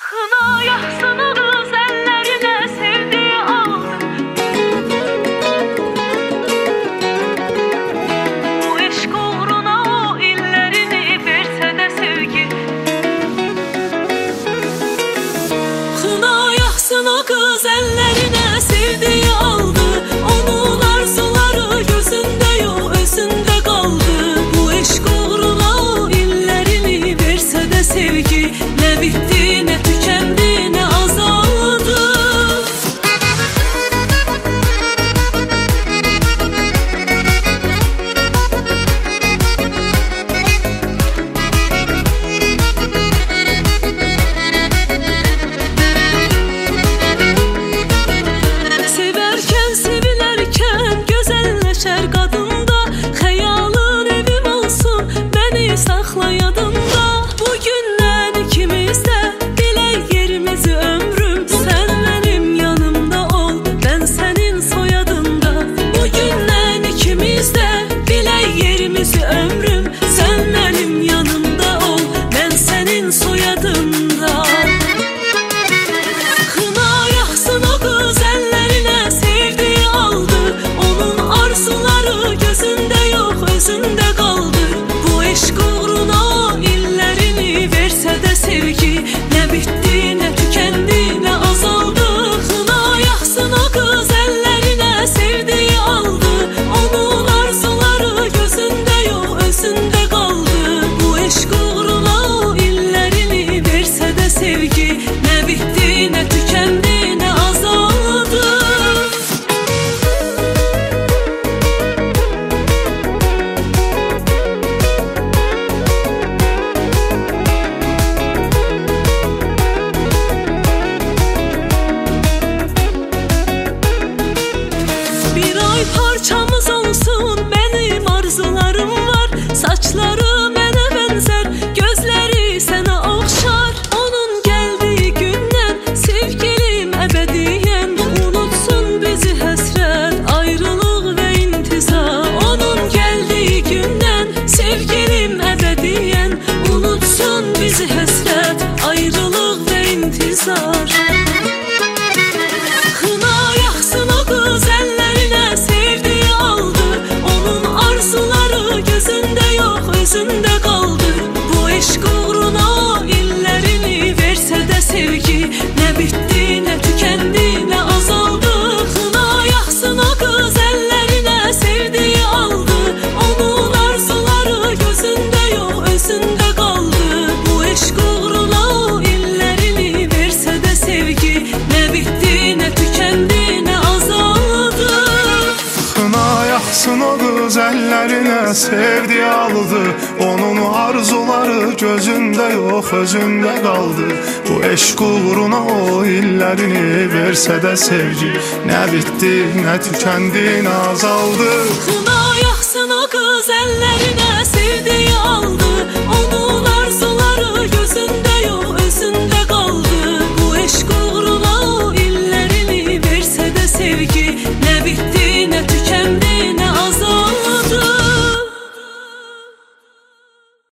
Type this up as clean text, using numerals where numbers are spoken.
Kına yaksın o kız ellerine sevdiği aldı. Bu eşk uğruna o illerini verse de sevgi. Kına yaksın o kız ellerine sevdiği aldı. Onun arzuları gözünde yok, özünde kaldı. Bu eşk uğruna o illerini verse de sevgi. Ne bitti ne tükendi ne azaldı. Severken sevilerken güzelleşer kadında. Hayalın evim olsun beni sakla yadında. Bugünden ikimiz de bile yerimizi ömrüm. Sen benim yanımda ol ben senin soyadında. Bugünden ikimiz de bile yerimizi ömrüm. Sen benim yanımda ol ben senin soyadında. Kına yaksın o kız ellerine sevdiği aldı. Onun arzuları gözünde yok, özünde kaldı. Bu eşk uğruna o illerini verse de sevgi. Ne bitti ne tükendi ne azaldı. Kına yaksın o kız ellerine sevdiği aldı. Onun arzuları gözünde yok, özünde kaldı. Bu eşk uğruna o illerini verse de sevgi. Ne bitti ne tükendi ne azaldı. Bir ay parçamız olsun benim arzularım var. Saçları mene benzer, gözleri sana okşar. Onun geldiği günden sevgilim ebediyen. Unutsun bizi hasret, ayrılık ve intizar. Onun geldiği günden sevgilim ebediyen. Unutsun bizi hasret, ayrılık ve intizar. Kına yaksın o kız ellerine sevdiği aldı. Onun arzuları gözünde yok, özünde kaldı. Bu eşk uğruna o illerini verse de sevgi. Ne bitti ne tükendi ne azaldı. Kına yaksın o kız ellerine sevdiği aldı. Onun arzuları gözünde yok, özünde kaldı. Bu eşk uğruna o illerini verse de sevgi. Ne bitti ne tükendi ne azaldı. Kına yaksın o kız ellerine sevdiği aldı. Onun arzuları gözünde yok, özünde kaldı. Bu eşk uğruna o illerini verse de sevgi. Ne bitti ne tükendi ne azaldı. Kına yaksın o kız ellerine sevdiği aldı. Onu